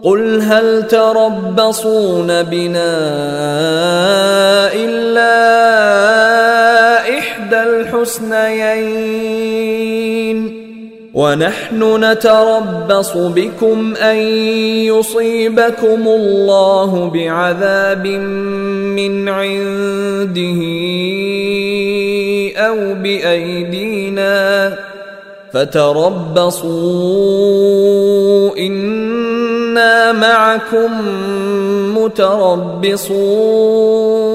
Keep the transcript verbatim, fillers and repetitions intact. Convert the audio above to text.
قل هل تربصون بنا إلا إحدى الحسنيين ونحن نتربص بكم أن يصيبكم الله بعذاب من عنده أو بأيدينا فتربصوا إنا معكم متربصون